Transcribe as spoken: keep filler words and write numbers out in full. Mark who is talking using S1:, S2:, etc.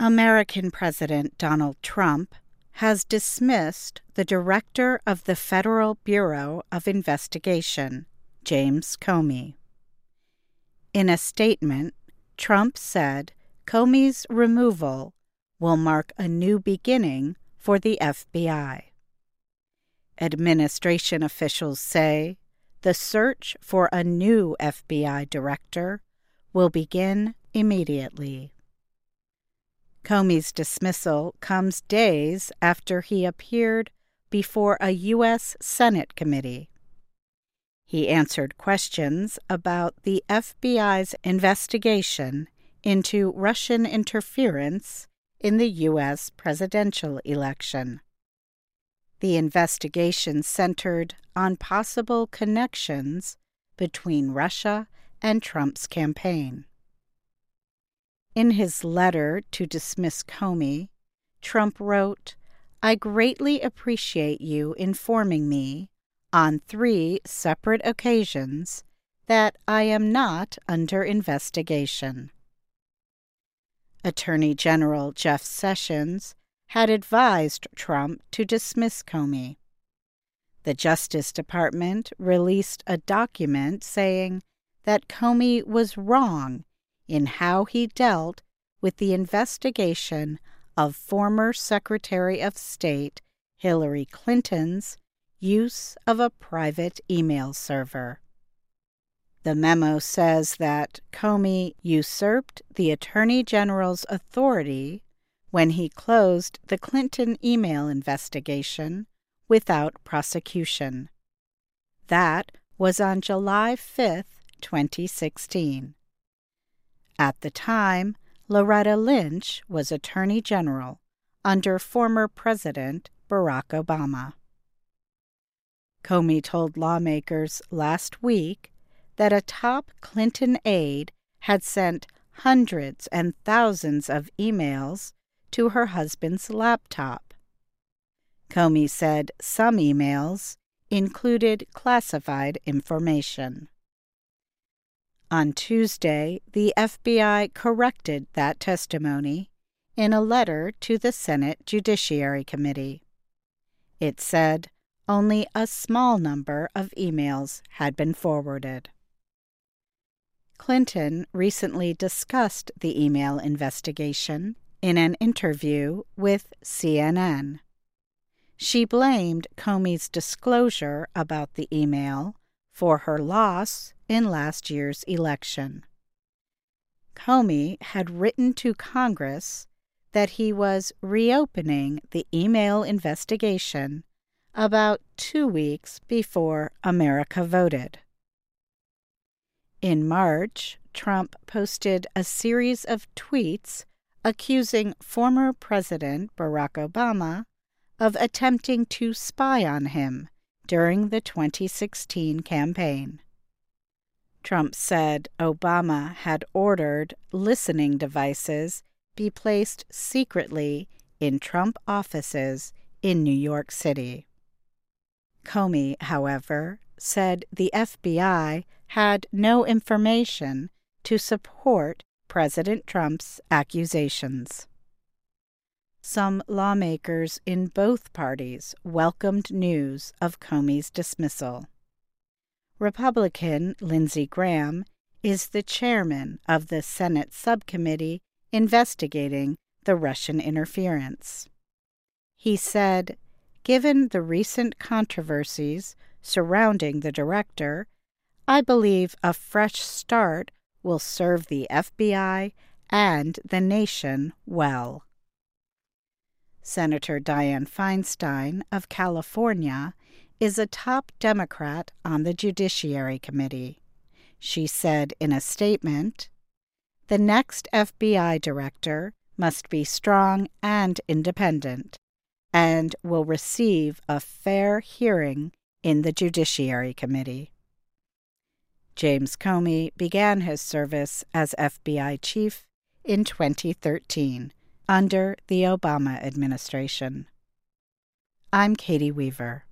S1: American President Donald Trump has dismissed the director of the Federal Bureau of Investigation, James Comey. In a statement, Trump said Comey's removal will mark a new beginning for the F B I. Administration officials say the search for a new F B I director will begin immediately. Comey's dismissal comes days after he appeared before a U S Senate committee. He answered questions about the F B I's investigation into Russian interference in the U S presidential election. The investigation centered on possible connections between Russia and Trump's campaign. In his letter to dismiss Comey, Trump wrote, "I greatly appreciate you informing me on three separate occasions that I am not under investigation." Attorney General Jeff Sessions had advised Trump to dismiss Comey. The Justice Department released a document saying that Comey was wrong in how he dealt with the investigation of former Secretary of State Hillary Clinton's use of a private email server. The memo says that Comey usurped the Attorney General's authority when he closed the Clinton email investigation without prosecution. That was on July fifth, twenty sixteen. At the time, Loretta Lynch was Attorney General under former President Barack Obama. Comey told lawmakers last week that a top Clinton aide had sent hundreds and thousands of emails to her husband's laptop. Comey said some emails included classified information. On Tuesday, the F B I corrected that testimony in a letter to the Senate Judiciary Committee. It said only a small number of emails had been forwarded. Clinton recently discussed the email investigation in an interview with C N N. She blamed Comey's disclosure about the email for her loss in last year's election. Comey had written to Congress that he was reopening the email investigation about two weeks before America voted. In March, Trump posted a series of tweets accusing former President Barack Obama of attempting to spy on him during the twenty sixteen campaign. Trump said Obama had ordered listening devices be placed secretly in Trump offices in New York City. Comey, however, said the F B I had no information to support President Trump's accusations. Some lawmakers in both parties welcomed news of Comey's dismissal. Republican Lindsey Graham is the chairman of the Senate subcommittee investigating the Russian interference. He said, "Given the recent controversies surrounding the director, I believe a fresh start will serve the F B I and the nation well." Senator Dianne Feinstein of California is a top Democrat on the Judiciary Committee. She said in a statement, "The next F B I director must be strong and independent and will receive a fair hearing in the Judiciary Committee." James Comey began his service as F B I chief in twenty thirteen under the Obama administration. I'm Katie Weaver.